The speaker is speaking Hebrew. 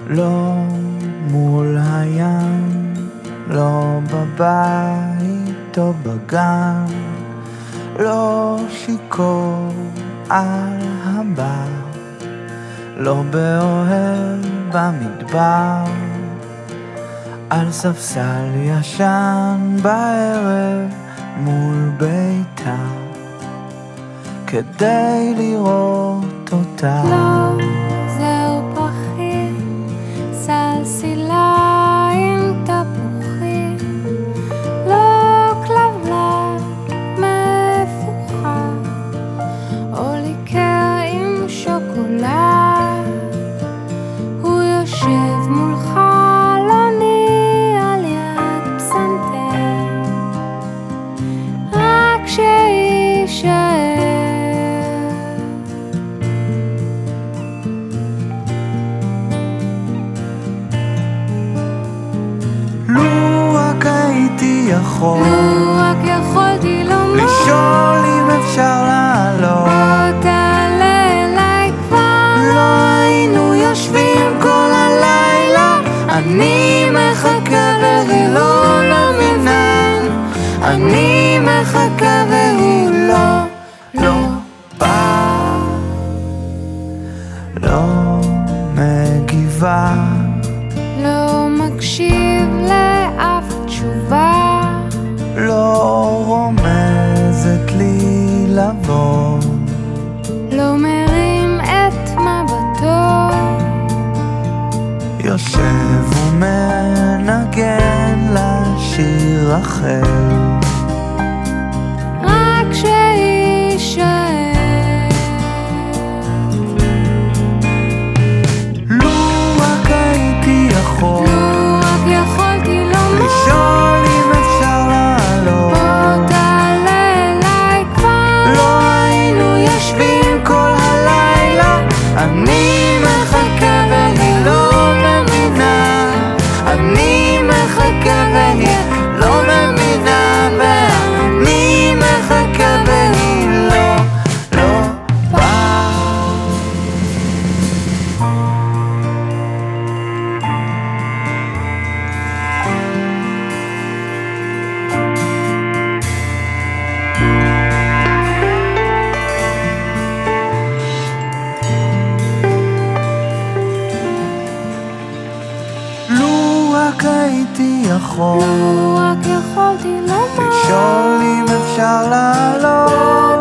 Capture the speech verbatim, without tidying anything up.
לא מול הים, לא בבית או בגן, לא שיכור על הבר, לא באוהל במדבר, על ספסל ישן בערב מול ביתה, כדי לראות אותה. לא זהו פרחים, סלסילה עם תפוחים, לא כלבלב מפוחד, או ליקר עם שוקולד. הוא יושב מול חלוני על יד פסנתר, רק שיישאר. יכול, לו רק יכולתי לומר, לשאול אם אפשר לעלות, בוא תעלה אליי כבר. לא היינו יושבים כל הלילה, אני מחכה והיא לא מבינה, אני מחכה והיא לא, לא באה, לא מגיבה, לא מקשיב לאף תשובה, לא רומזת לי לבוא, לא מרים את מבטו, יושב ומנגן לשיר אחר, רק שיישאר. לו רק הייתי יכול, לו רק יכולתי לומר, לשאול אם אפשר לעלות, בוא תעלה אליי כבר. לא היינו יושבים כל הלילה, אני מחכה והיא לא מבינה, אני מחכה והיא לא מבינה, ואני מחכה והיא לא, לא באה. לו רק הייתי יכול, לו רק יכולתי לומר, לשאול אם אפשר לעלות,